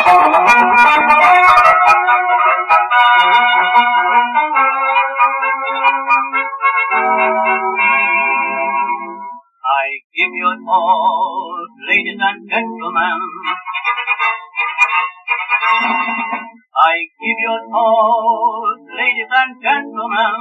I give you a toast, ladies and gentlemen. I give you a toast, ladies and gentlemen.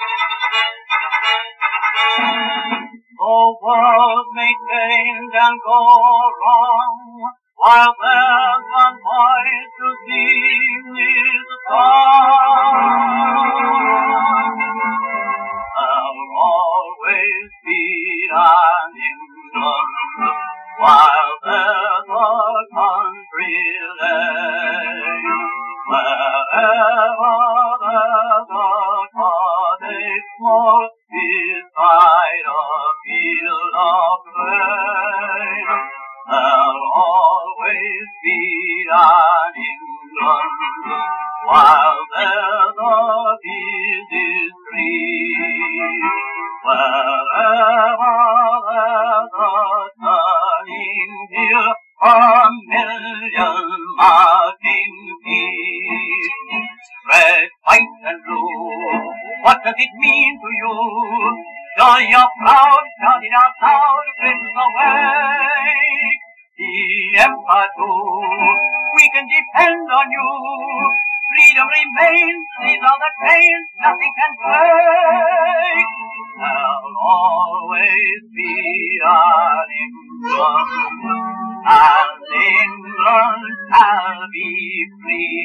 The world may change and go wrong, while there's one voice to sing his song. There'll always be an England, while there's a country lane. Wherever there's a cottage small beside a field of grain, there'll always be an England, while there's a busy street. Wherever there's a turning hill, a million marching feet. Red, white, and blue, what does it mean to you? Though you're proud, shout it out loud, flips away. The Empire too, we can depend on you. Freedom remains, these are the chains nothing can break. There'll always be an England, and England shall be free.